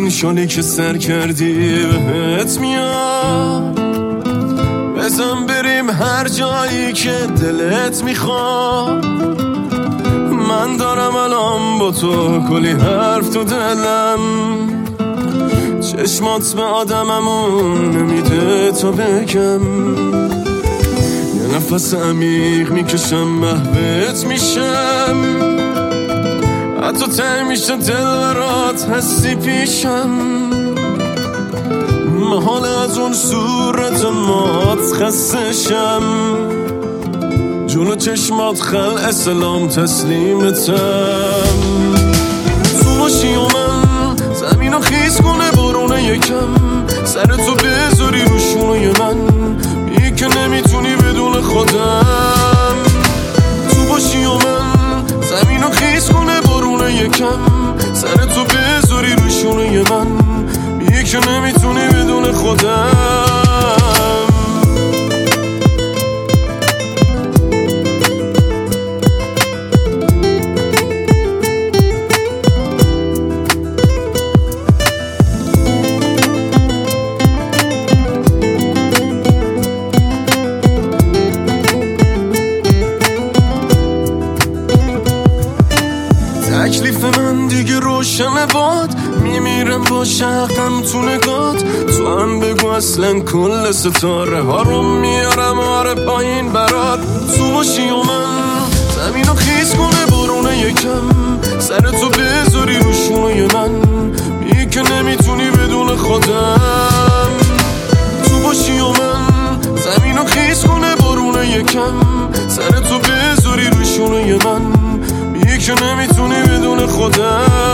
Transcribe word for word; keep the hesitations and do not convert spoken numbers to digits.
این شالی که سر کردی بهت میاد، بزن بریم هر جایی که دلت میخواد. من دارم الان با تو کلی حرف تو دلم، چشمات به آدممون نمیده تا بگم. یه نفس عمیق میکشم محبت میشم، حتی ته میشه دل برات هستی پیشم. محال از اون صورت مات خستشم، جلو چشمات خلع سلام تسلیمتم. تو باشی و من زمین رو خیز کنه بارونه یکم، سر تو بذاری رو شونوی من، میگی که نمیتونی بدون خودم. تو باشی و من زمین رو خیز کنه بارونه یکم، سر تو بذاری رو شونوی من، میگی که نمیتونی بدون خودم. تکلیف من دیگه روشنه باد، میمیرم با شقم تو نگات. تو هم بگو اصلا کل ستاره ها رو میارم آره پایین برات. تو باشی و من زمین رو خیز کنه بارونه یکم، سر تو بذاری رو شونوی من، میگی که نمیتونی بدون خودم. تو باشی و من زمین رو خیز کنه بارونه یکم، سر تو بذاری رو شونوی من، میگی که نمیتونی بدون خودم.